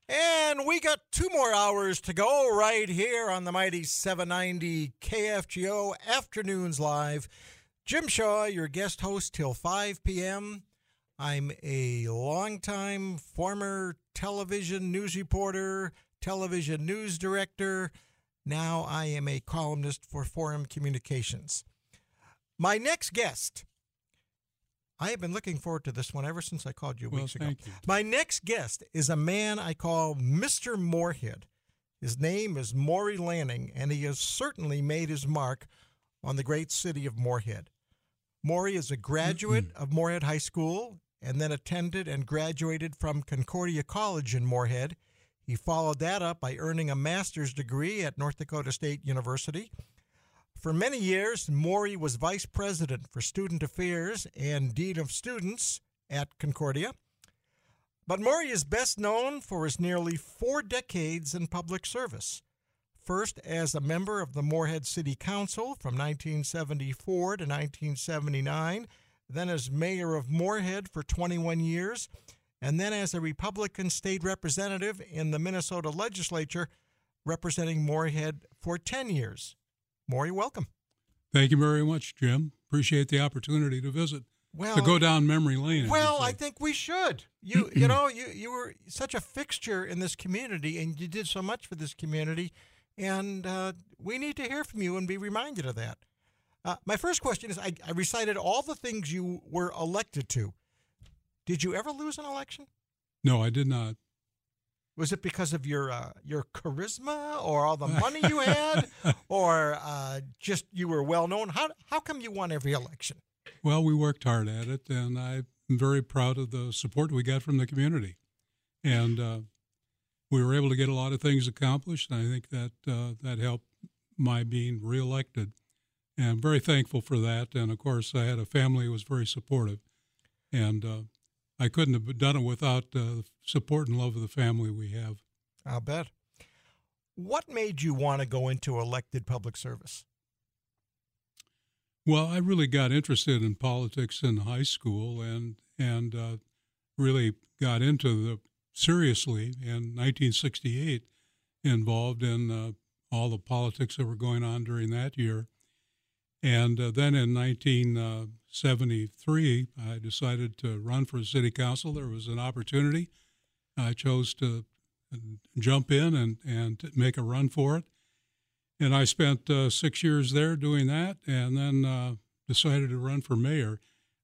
And we got 2 more hours to go right here on the mighty 790 KFGO Afternoons Live. Jim Shaw, your guest host till 5 p.m. I'm a longtime former television news reporter, television news director. Now I am a columnist for Forum Communications. My next guest, I have been looking forward to this one ever since I called you weeks ago. Thank you. My next guest is a man I call Mr. Moorhead. His name is Maury Lanning, and he has certainly made his mark on the great city of Moorhead. Maury is a graduate of Moorhead High School and then attended and graduated from Concordia College in Moorhead. He followed that up by earning a master's degree at North Dakota State University. For many years, Maury was vice president for student affairs and dean of students at Concordia. But Maury is best known for his nearly 4 decades in public service. First as a member of the Moorhead City Council from 1974 to 1979, then as mayor of Moorhead for 21 years, and then as a Republican state representative in the Minnesota legislature, representing Moorhead for 10 years. Maury, welcome. Thank you very much, Jim. Appreciate the opportunity to visit. Well, to go down memory lane. Well, I think we should. You were such a fixture in this community, and you did so much for this community, and we need to hear from you and be reminded of that. My first question is, I recited all the things you were elected to. Did you ever lose an election? No, I did not. Was it because of your charisma or all the money you had, or just you were well known? How come you won every election? Well, we worked hard at it, and I'm very proud of the support we got from the community. And we were able to get a lot of things accomplished, and I think that helped my being reelected. And I'm very thankful for that. And, of course, I had a family who was very supportive. And I couldn't have done it without the support and love of the family we have. I'll bet. What made you want to go into elected public service? Well, I really got interested in politics in high school and really got into seriously in 1968, involved in all the politics that were going on during that year. And then in 1973, I decided to run for city council. There was an opportunity. I chose to jump in and make a run for it. And I spent 6 years there doing that, and then decided to run for mayor.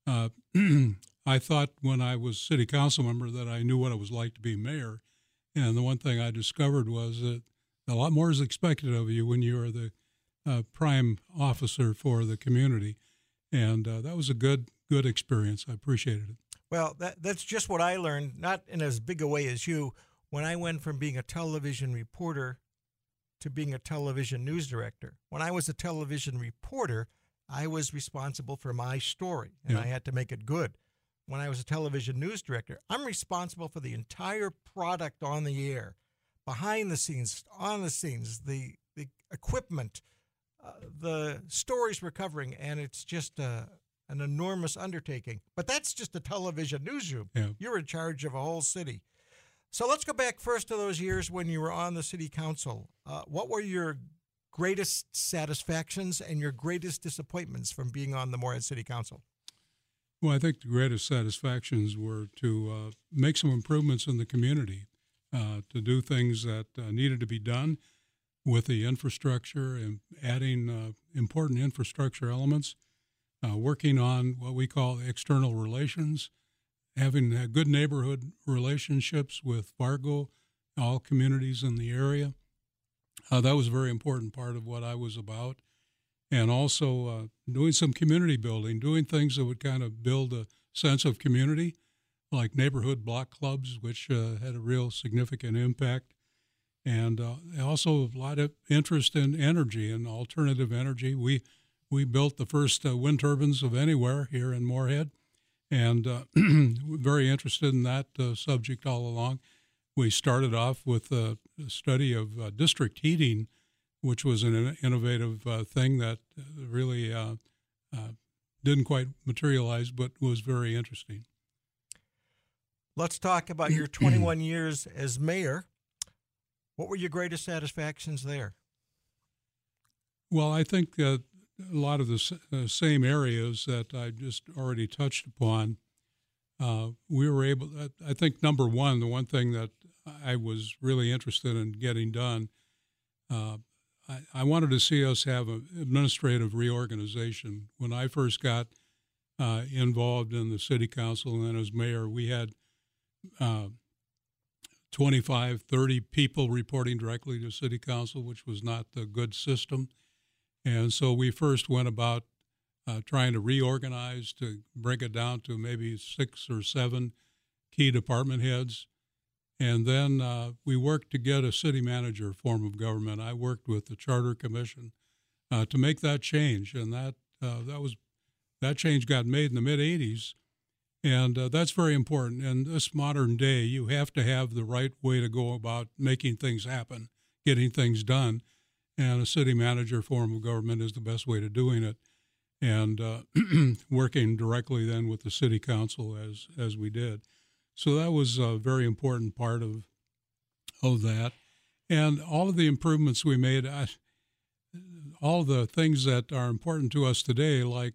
I thought when I was city council member that I knew what it was like to be mayor. And the one thing I discovered was that a lot more is expected of you when you are the prime officer for the community. And that was a good experience. I appreciated it. Well, that's just what I learned, not in as big a way as you, when I went from being a television reporter to being a television news director. When I was a television reporter, I was responsible for my story, and I had to make it good. When I was a television news director, I'm responsible for the entire product on the air, behind the scenes, on the scenes, the equipment, the stories we're covering, and it's just an enormous undertaking. But that's just a television newsroom. Yeah. You're in charge of a whole city. So let's go back first to those years when you were on the city council. What were your greatest satisfactions and your greatest disappointments from being on the Moorhead City Council? Well, I think the greatest satisfactions were to make some improvements in the community, to do things that needed to be done with the infrastructure and adding important infrastructure elements, working on what we call external relations, having good neighborhood relationships with Fargo, all communities in the area. That was a very important part of what I was about. And also doing some community building, doing things that would kind of build a sense of community, like neighborhood block clubs, which had a real significant impact. And also a lot of interest in energy and alternative energy. We built the first wind turbines of anywhere here in Moorhead, and very interested in that subject all along. We started off with a study of district heating, which was an innovative thing that really didn't quite materialize, but was very interesting. Let's talk about your 21 years as mayor. What were your greatest satisfactions there? Well, I think a lot of the same areas that I just already touched upon, we were able, I think, number one, the one thing that I was really interested in getting done, I wanted to see us have an administrative reorganization. When I first got involved in the city council and then as mayor, we had 25, 30 people reporting directly to city council, which was not a good system. And so we first went about trying to reorganize to bring it down to maybe 6 or 7 key department heads. And then we worked to get a city manager form of government. I worked with the Charter Commission to make that change, and that change got made in the mid-'80s, and that's very important. In this modern day, you have to have the right way to go about making things happen, getting things done, and a city manager form of government is the best way to doing it. And working directly then with the city council as we did. So that was a very important part of that. And all of the improvements we made, all the things that are important to us today, like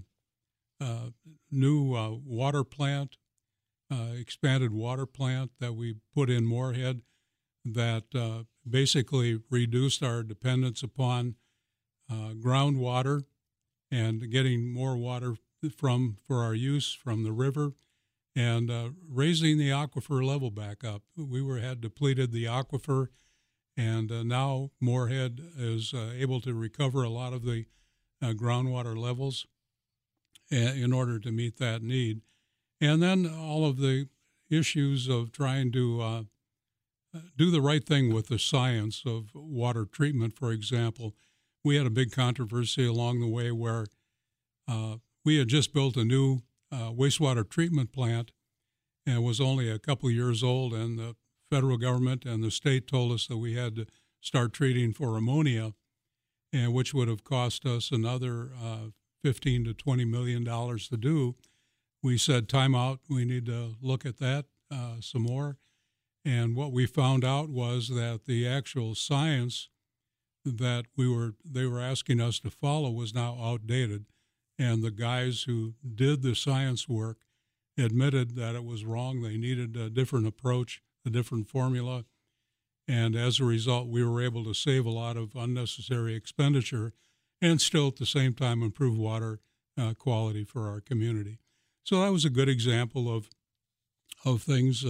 new water plant, expanded water plant that we put in Moorhead that basically reduced our dependence upon groundwater and getting more water for our use from the river, and raising the aquifer level back up. We had depleted the aquifer, and now Moorhead is able to recover a lot of the groundwater levels in order to meet that need. And then all of the issues of trying to do the right thing with the science of water treatment, for example. We had a big controversy along the way where we had just built a new wastewater treatment plant, and it was only a couple of years old, and the federal government and the state told us that we had to start treating for ammonia, and which would have cost us another $15 to $20 million to do. We said, time out, we need to look at that some more. And what we found out was that the actual science that they were asking us to follow was now outdated. And the guys who did the science work admitted that it was wrong. They needed a different approach, a different formula. And as a result, we were able to save a lot of unnecessary expenditure and still at the same time improve water quality for our community. So that was a good example of things.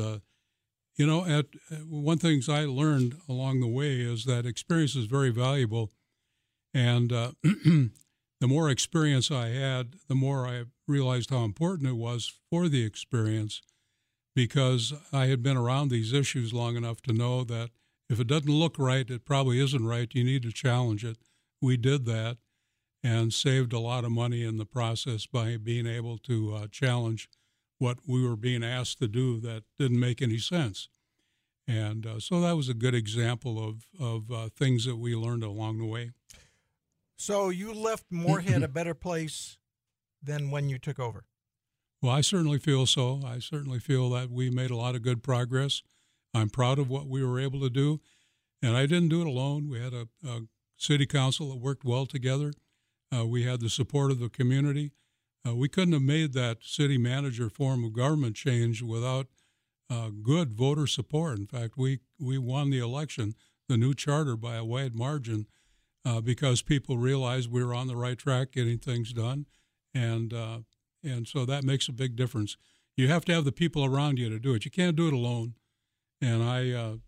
One thing I learned along the way is that experience is very valuable. And the more experience I had, the more I realized how important it was for the experience, because I had been around these issues long enough to know that if it doesn't look right, it probably isn't right. You need to challenge it. We did that and saved a lot of money in the process by being able to challenge what we were being asked to do that didn't make any sense. And so that was a good example of things that we learned along the way. So you left Moorhead a better place than when you took over? Well, I certainly feel so. I certainly feel that we made a lot of good progress. I'm proud of what we were able to do. And I didn't do it alone. We had a city council that worked well together. We had the support of the community. We couldn't have made that city manager form of government change without good voter support. In fact, we won the election, the new charter, by a wide margin because people realized we were on the right track getting things done. And so that makes a big difference. You have to have the people around you to do it. You can't do it alone. And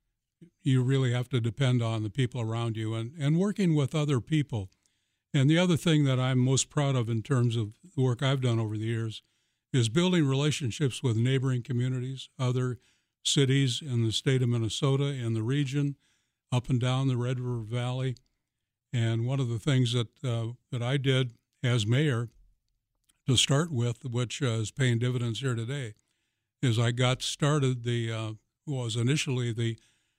you really have to depend on the people around you and working with other people. And the other thing that I'm most proud of in terms of the work I've done over the years is building relationships with neighboring communities, other cities in the state of Minnesota and the region, up and down the Red River Valley. And one of the things that I did as mayor to start with, which is paying dividends here today, is I got started was initially the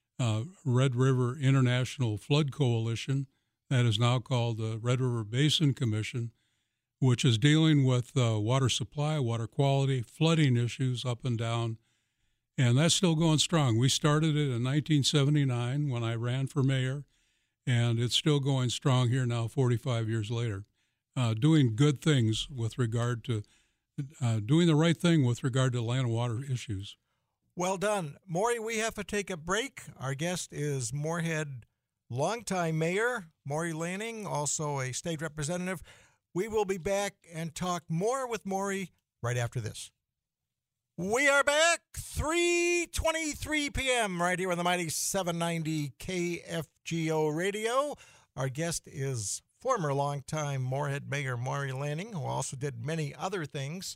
Red River International Flood Coalition, that is now called the Red River Basin Commission, which is dealing with water supply, water quality, flooding issues up and down. And that's still going strong. We started it in 1979 when I ran for mayor, and it's still going strong here now 45 years later, doing good things with regard to doing the right thing with regard to land and water issues. Well done. Maury, we have to take a break. Our guest is Moorhead longtime mayor, Maury Lanning, also a state representative. We will be back and talk more with Maury right after this. We are back, 3:23 p.m. right here on the mighty 790 KFGO radio. Our guest is former longtime Moorhead Mayor Maury Lanning, who also did many other things.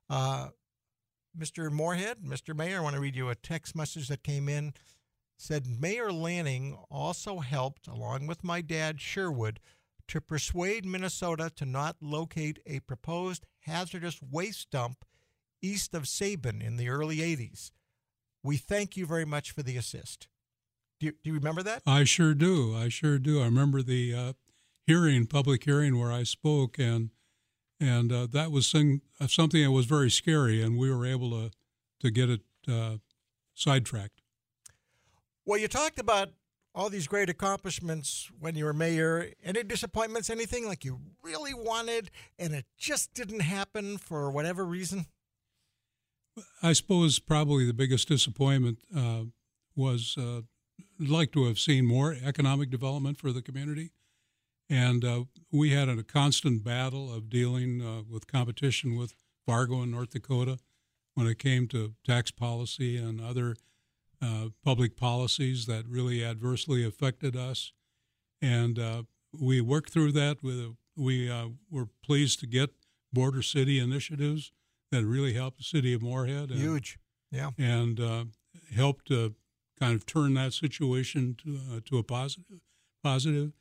Mr. Moorhead, Mr. Mayor, I want to read you a text message that came in. Said, Mayor Lanning also helped, along with my dad, Sherwood, to persuade Minnesota to not locate a proposed hazardous waste dump east of Sabin in the early 80s. We thank you very much for the assist. Do you remember that? I sure do. I remember the public hearing where I spoke, and that was something that was very scary, and we were able to get it sidetracked. Well, you talked about all these great accomplishments when you were mayor. Any disappointments, anything like you really wanted and it just didn't happen for whatever reason? I suppose probably the biggest disappointment was I'd like to have seen more economic development for the community. And we had a constant battle of dealing with competition with Fargo and North Dakota when it came to tax policy and other public policies that really adversely affected us. And we worked through that. We were pleased to get border city initiatives that really helped the city of Moorhead. Huge, yeah. And helped to kind of turn that situation to a positive.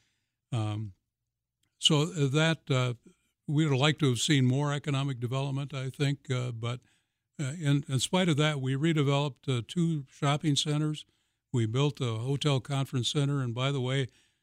So that we would like to have seen more economic development, I think, but in spite of that, we redeveloped 2 shopping centers. We built a hotel conference center, and by the way,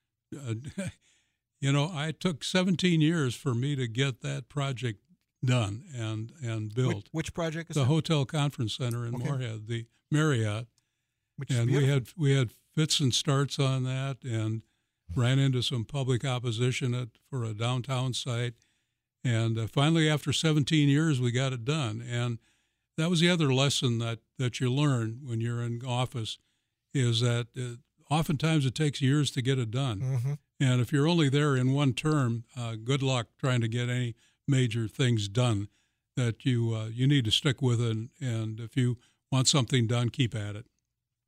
it took 17 years for me to get that project done and built. Which project is the that? Hotel Conference Center in Moorhead, the Marriott. Which is and beautiful. we had fits and starts on that, and ran into some public opposition for a downtown site. And finally, after 17 years, we got it done. And that was the other lesson that you learn when you're in office, is that oftentimes it takes years to get it done. Mm-hmm. And if you're only there in one term, good luck trying to get any major things done. That you need to stick with it, and if you want something done, keep at it.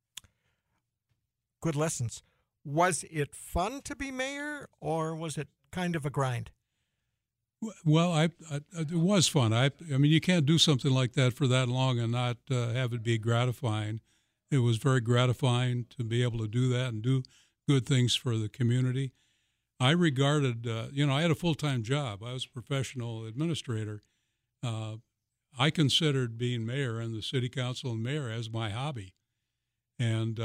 Good lessons. Was it fun to be mayor, or was it kind of a grind? Well, it was fun. I mean, you can't do something like that for that long and not have it be gratifying. It was very gratifying to be able to do that and do good things for the community. I regarded, I had a full-time job. I was a professional administrator. I considered being mayor and the city council and mayor as my hobby. And,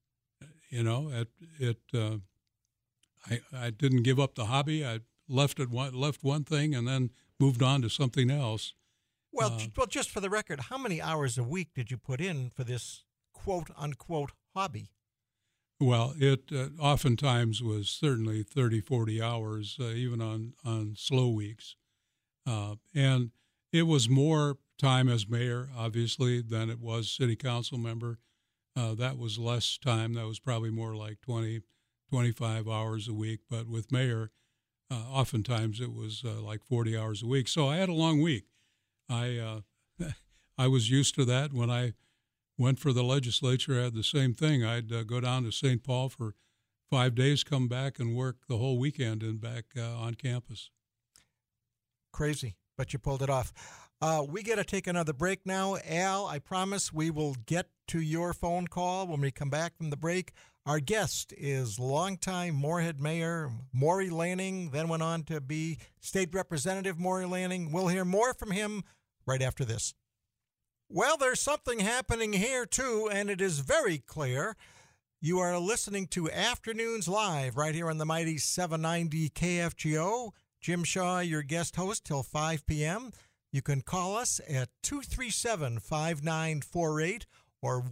I didn't give up the hobby. I left one thing and then moved on to something else. Well, just for the record, how many hours a week did you put in for this quote-unquote hobby? Well, it oftentimes was certainly 30, 40 hours, even on slow weeks. And it was more time as mayor, obviously, than it was city council member. That was less time. That was probably more like 20, 25 hours a week. But with mayor, oftentimes it was like 40 hours a week. So I had a long week. I was used to that. When I went for the legislature, I had the same thing. I'd go down to St. Paul for 5 days, come back and work the whole weekend and back on campus. Crazy, but you pulled it off. We got to take another break now. Al, I promise we will get to your phone call when we come back from the break. Our guest is longtime Moorhead Mayor Maury Lanning, then went on to be State Representative Maury Lanning. We'll hear more from him right after this. Well, there's something happening here, too, and it is very clear. You are listening to Afternoons Live right here on the mighty 790 KFGO. Jim Shaw, your guest host, till 5 p.m. You can call us at 237-5948 or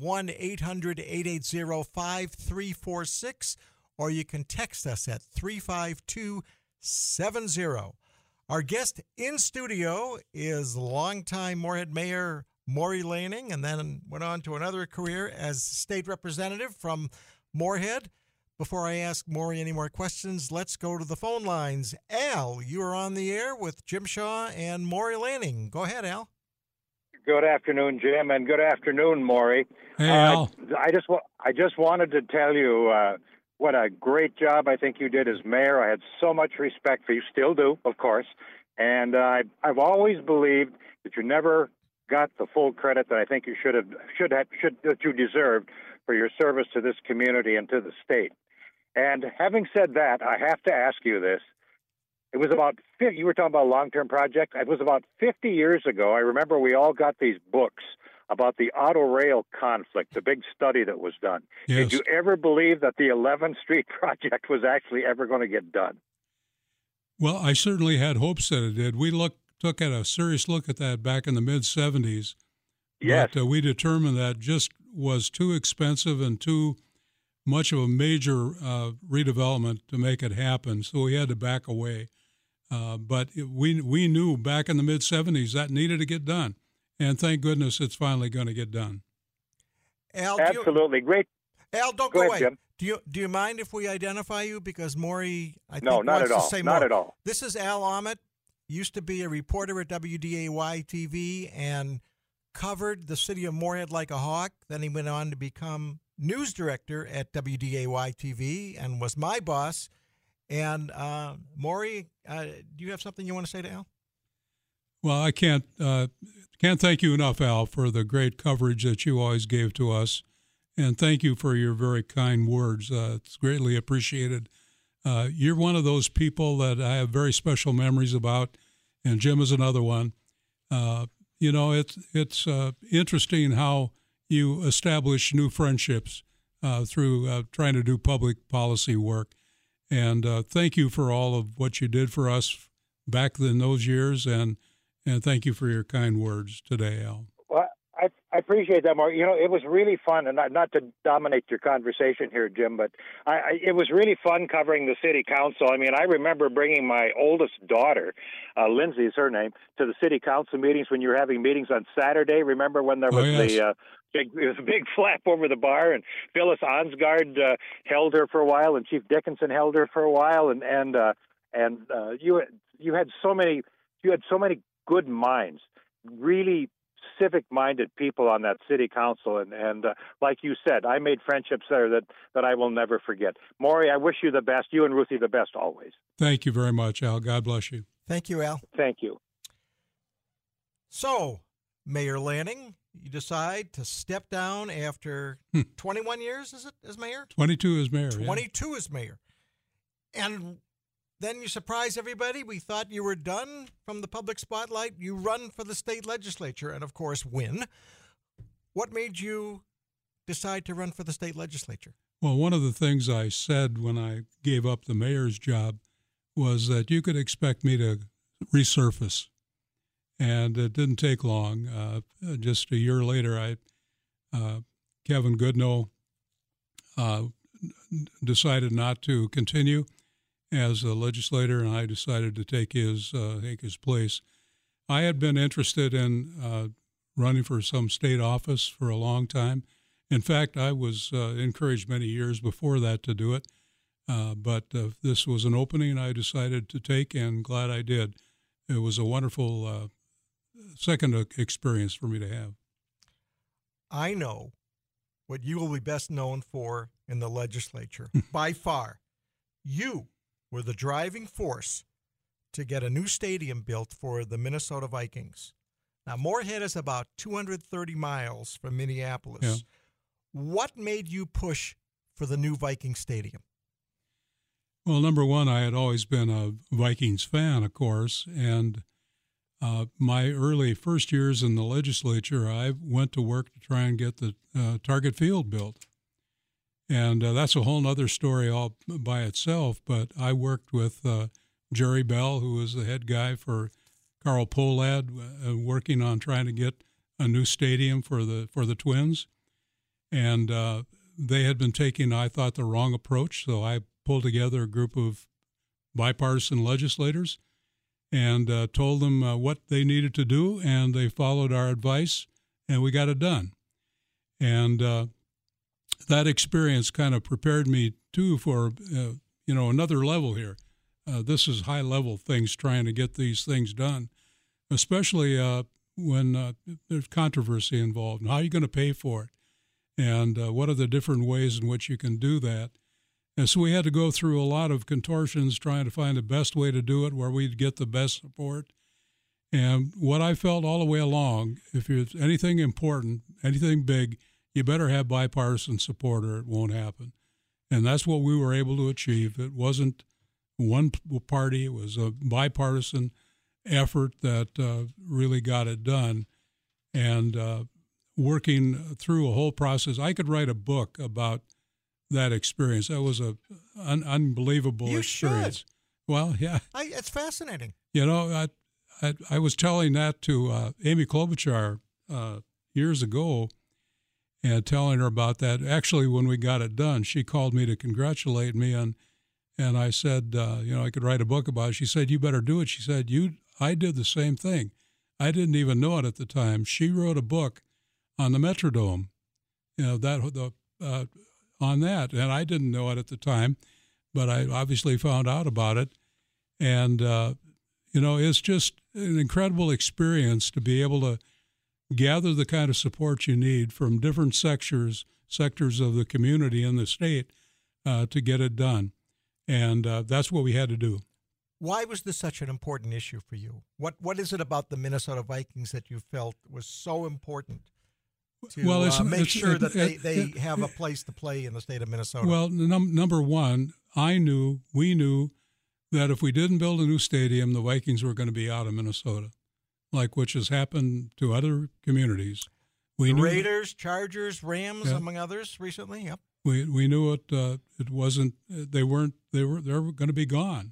1-800-880-5346, or you can text us at 35270. Our guest in studio is longtime Moorhead Mayor Maury Lanning, and then went on to another career as state representative from Moorhead. Before I ask Maury any more questions, let's go to the phone lines. Al, you are on the air with Jim Shaw and Maury Lanning. Go ahead, Al. Good afternoon, Jim, and good afternoon, Maury. Hey, Al. I just wanted to tell you what a great job I think you did as mayor. I had so much respect for you, still do, of course, and I've always believed that you never got the full credit that I think you that you deserved for your service to this community and to the state. And having said that, I have to ask you this. It was you were talking about a long-term project. It was about 50 years ago. I remember we all got these books about the auto rail conflict, the big study that was done. Yes. Did you ever believe that the 11th Street project was actually ever going to get done? Well, I certainly had hopes that it did. We took a serious look at that back in the mid-'70s. Yes. But we determined that just was too expensive and too much of a major redevelopment to make it happen, so we had to back away. But we knew back in the mid-'70s that needed to get done, and thank goodness it's finally going to get done. Al, Absolutely. Great. Al, don't go away. Jim. Do you mind if we identify you? Because Maury, I think, No, not wants at all. to say Not more. at all. This is Al Ahmet. Used to be a reporter at WDAY TV and covered the city of Moorhead like a hawk. Then he went on to become news director at WDAY TV and was my boss. And Maury, do you have something you want to say to Al? Well, I can't thank you enough, Al, for the great coverage that you always gave to us, and thank you for your very kind words. It's greatly appreciated. You're one of those people that I have very special memories about, and Jim is another one. It's interesting how you establish new friendships through trying to do public policy work. And thank you for all of what you did for us back in those years, and thank you for your kind words today, Al. Well, I appreciate that, Mark. It was really fun, and not to dominate your conversation here, Jim, but it was really fun covering the city council. I mean, I remember bringing my oldest daughter, Lindsay is her name, to the city council meetings when you were having meetings on Saturday. Remember when there was it was a big flap over the bar, and Phyllis Onsgaard held her for a while, and Chief Dickinson held her for a while, and you had so many good minds, really civic-minded people on that city council, and like you said, I made friendships there that I will never forget. Maury, I wish you the best. You and Ruthie the best always. Thank you very much, Al. God bless you. Thank you, Al. Thank you. So, Mayor Lanning, you decide to step down after 21 years, is it, as mayor? 22 as mayor. 22 as mayor. And then you surprise everybody. We thought you were done from the public spotlight. You run for the state legislature and, of course, win. What made you decide to run for the state legislature? Well, one of the things I said when I gave up the mayor's job was that you could expect me to resurface. And it didn't take long. Just a year later, Kevin Goodnow decided not to continue as a legislator, and I decided to take his place. I had been interested in running for some state office for a long time. In fact, I was encouraged many years before that to do it, but this was an opening I decided to take, and glad I did. It was a wonderful second experience for me to have. I know what you will be best known for in the legislature. By far, you were the driving force to get a new stadium built for the Minnesota Vikings. Now, Moorhead is about 230 miles from Minneapolis. Yeah. What made you push for the new Viking stadium? Well, number one, I had always been a Vikings fan, of course, and my early first years in the legislature, I went to work to try and get the Target Field built. And that's a whole other story all by itself, but I worked with Jerry Bell, who was the head guy for Carl Pohlad, working on trying to get a new stadium for the Twins. And they had been taking, I thought, the wrong approach. So I pulled together a group of bipartisan legislators and told them what they needed to do, and they followed our advice, and we got it done. And that experience kind of prepared me, too, for, another level here. This is high-level things, trying to get these things done, especially when there's controversy involved. And how are you going to pay for it? And what are the different ways in which you can do that? And so we had to go through a lot of contortions trying to find the best way to do it, where we'd get the best support. And what I felt all the way along, if there's anything important, anything big, you better have bipartisan support or it won't happen. And that's what we were able to achieve. It wasn't one party. It was a bipartisan effort that really got it done. And working through a whole process, I could write a book about that experience. That was an unbelievable experience. Should. Well, yeah. It's fascinating. I was telling that to Amy Klobuchar years ago, and telling her about that. Actually, when we got it done, she called me to congratulate me, and I said, I could write a book about it. She said, "You better do it." She said, I did the same thing. I didn't even know it at the time. She wrote a book on the Metrodome, on that, and I didn't know it at the time, but I obviously found out about it, and it's just an incredible experience to be able to gather the kind of support you need from different sectors of the community in the state to get it done, and that's what we had to do. Why was this such an important issue for you? What is it about the Minnesota Vikings that you felt was so important to make sure that they have a place to play in the state of Minnesota? Well, number one, we knew that if we didn't build a new stadium, the Vikings were going to be out of Minnesota, which has happened to other communities. We knew Raiders, Chargers, Rams, among others, recently. Yep. We knew it wasn't. They were going to be gone,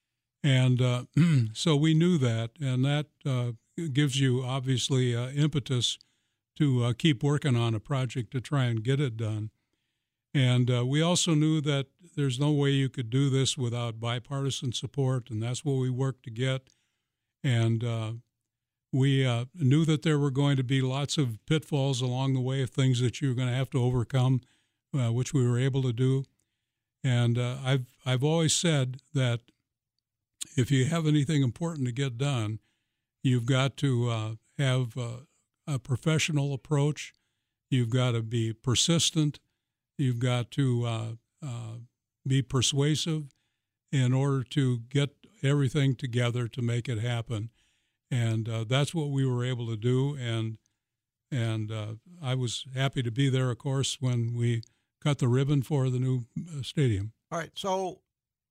and so we knew that, and that gives you obviously impetus to keep working on a project to try and get it done. And we also knew that there's no way you could do this without bipartisan support, and that's what we worked to get. And we knew that there were going to be lots of pitfalls along the way of things that you were going to have to overcome, which we were able to do. And I've always said that if you have anything important to get done, you've got to have a professional approach. You've got to be persistent. You've got to be persuasive in order to get everything together to make it happen. And that's what we were able to do. And I was happy to be there, of course, when we cut the ribbon for the new stadium. All right. So,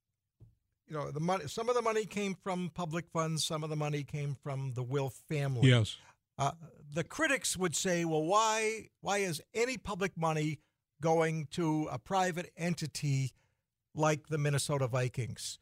the money. Some of the money came from public funds. Some of the money came from the Wilf family. Yes. The critics would say, well, why is any public money going to a private entity like the Minnesota Vikings?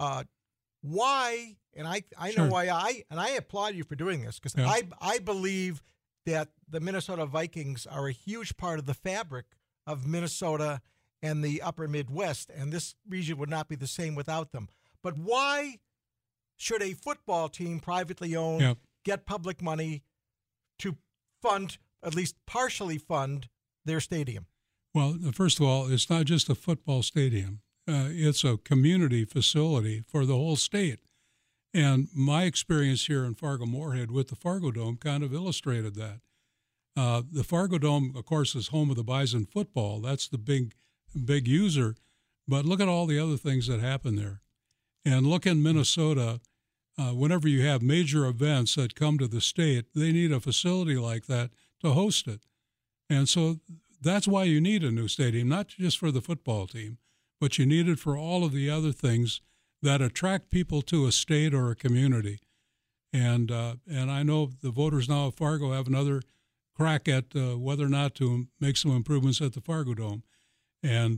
Why? And I Sure. know why I applaud you for doing this, because I believe that the Minnesota Vikings are a huge part of the fabric of Minnesota and the upper Midwest, and this region would not be the same without them. But why should a football team, privately owned, get public money to fund, at least partially fund, their stadium? Well, first of all, it's not just a football stadium. It's a community facility for the whole state. And my experience here in Fargo-Moorhead with the Fargo Dome kind of illustrated that. The Fargo Dome, of course, is home of the Bison football. That's the big user. But look at all the other things that happen there. And look in Minnesota, whenever you have major events that come to the state, they need a facility like that to host it. And so that's why you need a new stadium, not just for the football team, but you need it for all of the other things that attract people to a state or a community. And I know the voters now of Fargo have another crack at whether or not to make some improvements at the Fargo Dome. And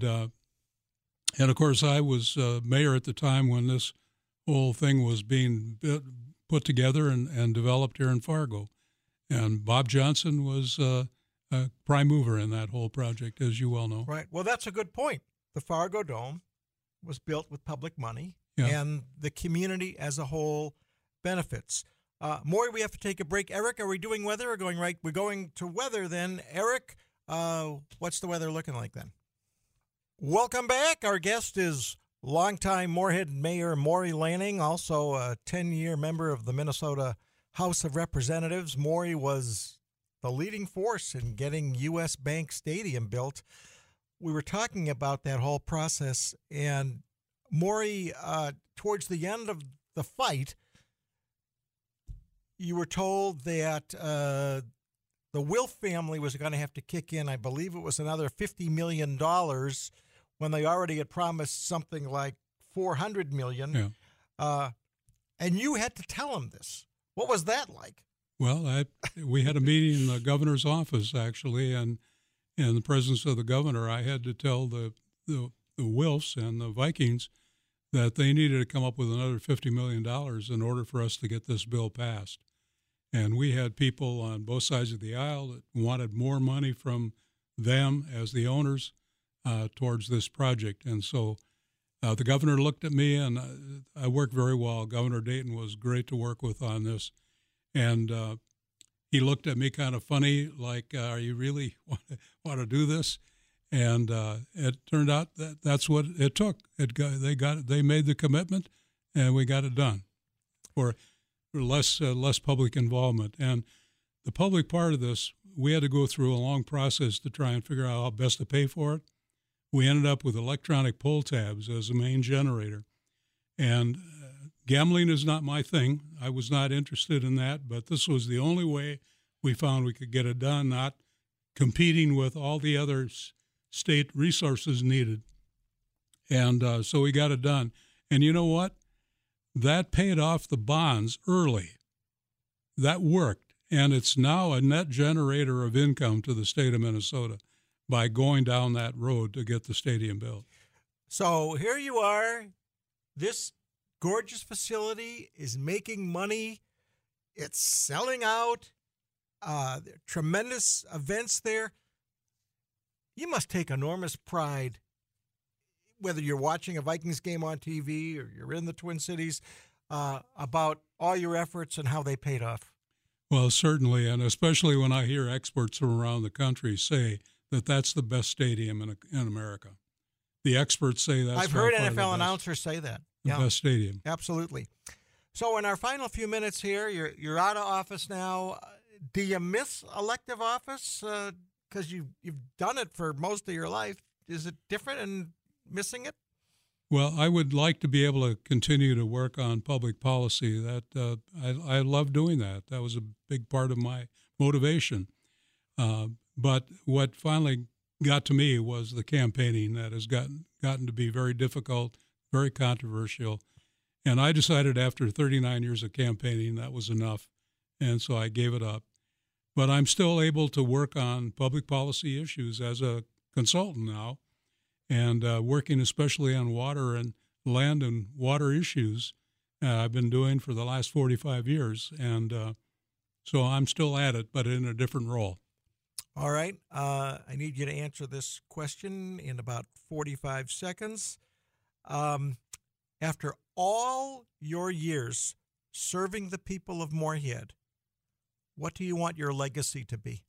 of course, I was mayor at the time when this whole thing was being put together and developed here in Fargo. And Bob Johnson was a prime mover in that whole project, as you well know. Right. Well, that's a good point. The Fargo Dome was built with public money, Yeah. and the community as a whole benefits. Maury, we have to take a break. Eric, are we doing weather or going right? We're going to weather then. Eric, what's the weather looking like then? Welcome back. Our guest is longtime Moorhead Mayor Maury Lanning, also a 10-year member of the Minnesota House of Representatives. Maury was the leading force in getting U.S. Bank Stadium built. We were talking about that whole process, and Maury, towards the end of the fight, you were told that the Wilf family was going to have to kick in, I believe it was another $50 million when they already had promised something like $400 million. Yeah. And you had to tell them this. What was that like? Well, we had a meeting in the governor's office, actually, and in the presence of the governor, I had to tell the Wilfs and the Vikings that they needed to come up with another $50 million in order for us to get this bill passed. And we had people on both sides of the aisle that wanted more money from them as the owners towards this project. And so the governor looked at me, and I worked very well. Governor Dayton was great to work with on this. And he looked at me kind of funny, like, are you really want to do this? And it turned out that that's what it took. They made the commitment, and we got it done for less public involvement. And the public part of this, we had to go through a long process to try and figure out how best to pay for it. We ended up with electronic pull tabs as the main generator. And gambling is not my thing. I was not interested in that, but this was the only way we found we could get it done, not competing with all the other state resources needed. And so we got it done. And you know what? That paid off the bonds early. That worked. And it's now a net generator of income to the state of Minnesota by going down that road to get the stadium built. So here you are. This gorgeous facility is making money. It's selling out. Tremendous events there. You must take enormous pride, whether you're watching a Vikings game on TV or you're in the Twin Cities, about all your efforts and how they paid off. Well, certainly, and especially when I hear experts from around the country say that that's the best stadium in America. The experts say that's I've heard NFL announcers say that. The best stadium. Absolutely. So in our final few minutes here, you're out of office now. Do you miss elective office? Because you've done it for most of your life. Is it different in missing it? Well, I would like to be able to continue to work on public policy. That I love doing that. That was a big part of my motivation. But what finally got to me was the campaigning that has gotten to be very difficult, very controversial. And I decided after 39 years of campaigning that was enough, and so I gave it up. But I'm still able to work on public policy issues as a consultant now, and working especially on water and land and water issues. I've been doing for the last 45 years, and so I'm still at it, but in a different role. All right. I need you to answer this question in about 45 seconds. After all your years serving the people of Moorhead, what do you want your legacy to be?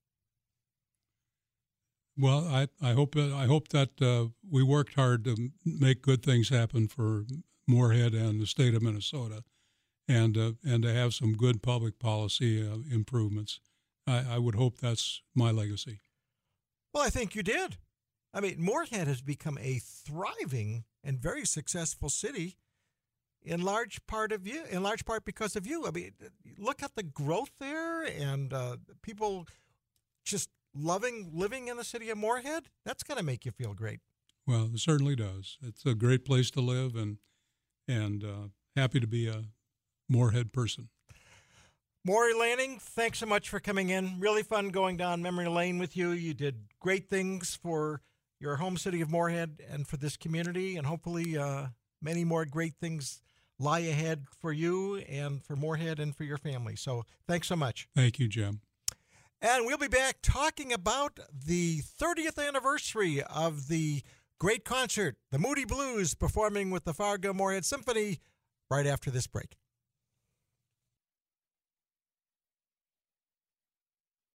Well, I hope that we worked hard to make good things happen for Moorhead and the state of Minnesota, and to have some good public policy improvements. I would hope that's my legacy. Well, I think you did. I mean, Moorhead has become a thriving and very successful city in large part because of you. I mean, look at the growth there and people just loving living in the city of Moorhead. That's going to make you feel great. Well, it certainly does. It's a great place to live, and happy to be a Moorhead person. Maury Lanning, thanks so much for coming in. Really fun going down memory lane with you. You did great things for your home city of Moorhead and for this community, and hopefully many more great things lie ahead for you and for Moorhead and for your family. So thanks so much. Thank you, Jim. And we'll be back talking about the 30th anniversary of the great concert, the Moody Blues, performing with the Fargo Moorhead Symphony, right after this break.